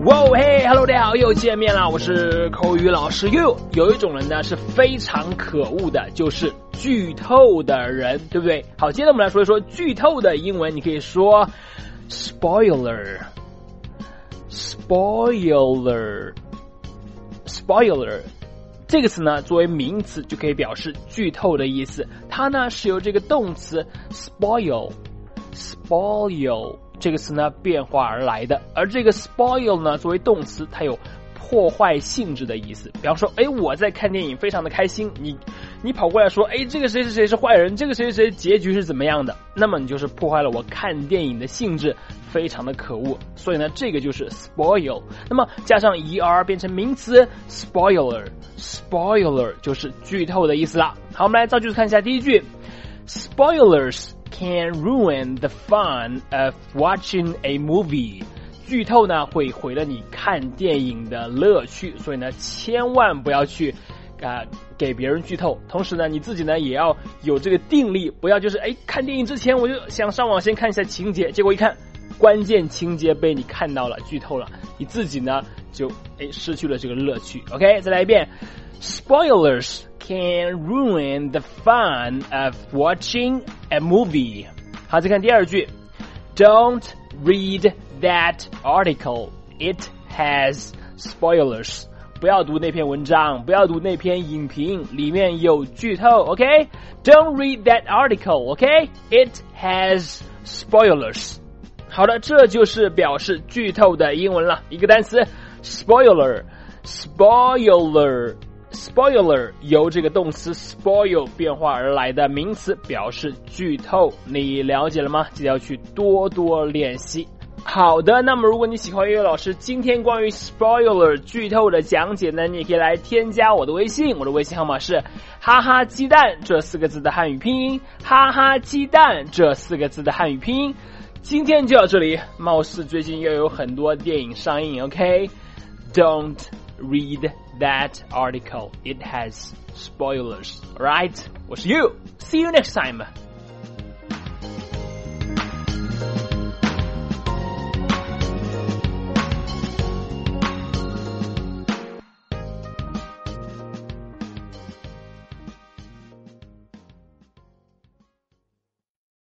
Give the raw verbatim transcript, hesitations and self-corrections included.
哇嘿 ，Hello， 大家好，又见面了，我是口语老师 You。有一种人呢是非常可恶的，就是剧透的人，对不对？好，接着我们来说一说剧透的英文，你可以说 spoiler，spoiler，spoiler。这个词呢，作为名词就可以表示剧透的意思。它呢是由这个动词 spoil，spoil 这个词呢变化而来的。而这个 spoil 呢，作为动词，它有破坏性质的意思。比方说，哎，我在看电影非常的开心，你你跑过来说，哎，这个谁谁谁是坏人，这个谁谁谁结局是怎么样的，那么你就是破坏了我看电影的兴致，非常的可恶。所以呢，这个就是 spoil。那么加上 er 变成名词 spoiler，spoiler 就是剧透的意思啦。好，我们来造句看一下第一句 ，spoilers can ruin the fun of watching a movie。剧透呢会毁了你看电影的乐趣，所以呢千万不要去啊、呃、给别人剧透。同时呢你自己呢也要有这个定力，不要就是哎看电影之前我就想上网先看一下情节，结果一看关键情节被你看到了剧透了，你自己呢就哎失去了这个乐趣。 OK， 再来一遍 Spoilers can ruin the fun of watching a movie。 好，再看第二句 Don't read that article, it has spoilers。 不要读那篇文章，不要读那篇影评，里面有剧透。 OK， Don't read that article, OK, it has spoilers。 好的，这就是表示剧透的英文了。一个单词 spoiler， spoiler spoiler 由这个动词 spoil 变化而来的名词，表示剧透。你了解了吗？记得要去多多练习。好的，那么如果你喜欢岳老师今天关于 spoiler 剧透的讲解呢，你也可以来添加我的微信，我的微信号码是哈哈鸡蛋这四个字的汉语拼音，哈哈鸡蛋这四个字的汉语拼音。今天就到这里，貌似最近又有很多电影上映。 OK， Don't read that article, it has spoilers. Alright， 我是 You, see you next time.